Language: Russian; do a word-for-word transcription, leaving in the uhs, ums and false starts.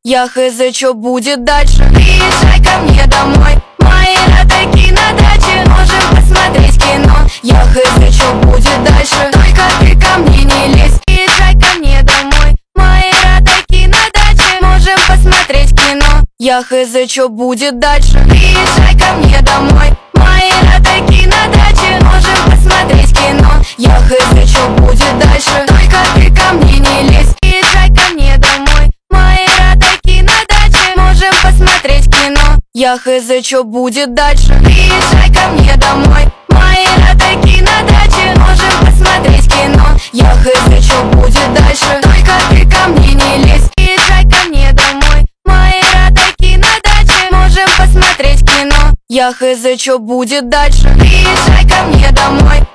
Я хз, чё будет дальше. Приезжай ко мне домой, мои родаки на даче, можем посмотреть кино. Я хз, чё будет дальше, только ты ко мне не лезь. Приезжай ко мне домой, мои родаки на даче, можем посмотреть кино. Я хз, чё будет дальше. Приезжай ко мне домой, мои родаки на даче, можем посмотреть кино. Я хз, чё будет дальше, только ты ко мне не лезь. Приезжай ко мне домой, мои родаки на даче, можем посмотреть кино. Я хз, чё будет дальше. Приезжай ко мне домой, мои родаки на даче, можем посмотреть кино. Я хз, чё будет дальше, только ты ко мне не лезь. Приезжай ко мне домой, мои родаки на даче, можем посмотреть кино. Я хз, чё будет дальше. Приезжай ко мне домой.